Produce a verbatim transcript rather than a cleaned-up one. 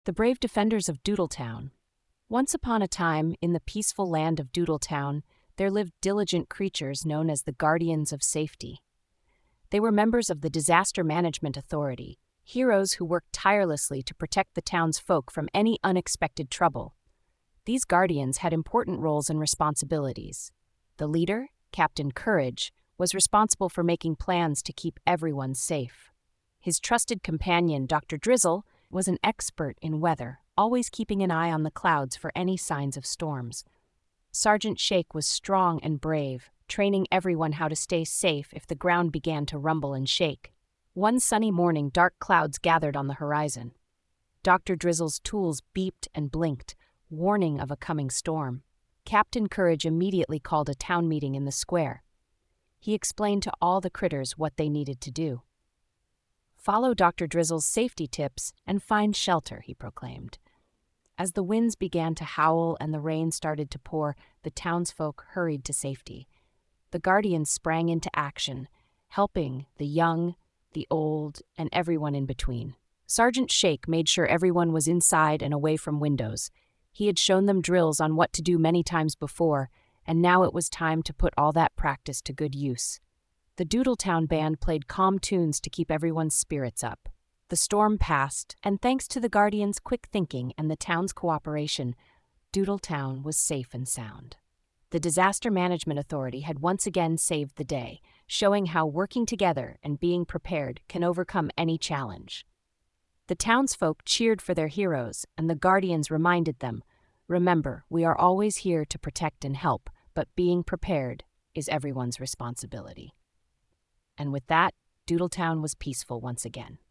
The brave defenders of Doodletown. Once upon a time, in the peaceful land of Doodletown, there lived diligent creatures known as the Guardians of Safety. They were members of the Disaster Management Authority, heroes who worked tirelessly to protect the town's folk from any unexpected trouble. These guardians had important roles and responsibilities. The leader, Captain Courage, was responsible for making plans to keep everyone safe. His trusted companion, Doctor Drizzle, was an expert in weather, always keeping an eye on the clouds for any signs of storms. Sergeant Shake was strong and brave, training everyone how to stay safe if the ground began to rumble and shake. One sunny morning, dark clouds gathered on the horizon. Doctor Drizzle's tools beeped and blinked, warning of a coming storm. Captain Courage immediately called a town meeting in the square. He explained to all the critters what they needed to do. "Follow Doctor Drizzle's safety tips and find shelter," he proclaimed. As the winds began to howl and the rain started to pour, the townsfolk hurried to safety. The Guardians sprang into action, helping the young, the old, and everyone in between. Sergeant Shake made sure everyone was inside and away from windows. He had shown them drills on what to do many times before, and now it was time to put all that practice to good use. The Doodletown band played calm tunes to keep everyone's spirits up. The storm passed, and thanks to the Guardians' quick thinking and the town's cooperation, Doodletown was safe and sound. The Disaster Management Authority had once again saved the day, showing how working together and being prepared can overcome any challenge. The townsfolk cheered for their heroes, and the Guardians reminded them, "Remember, we are always here to protect and help, but being prepared is everyone's responsibility." And with that, Doodletown was peaceful once again.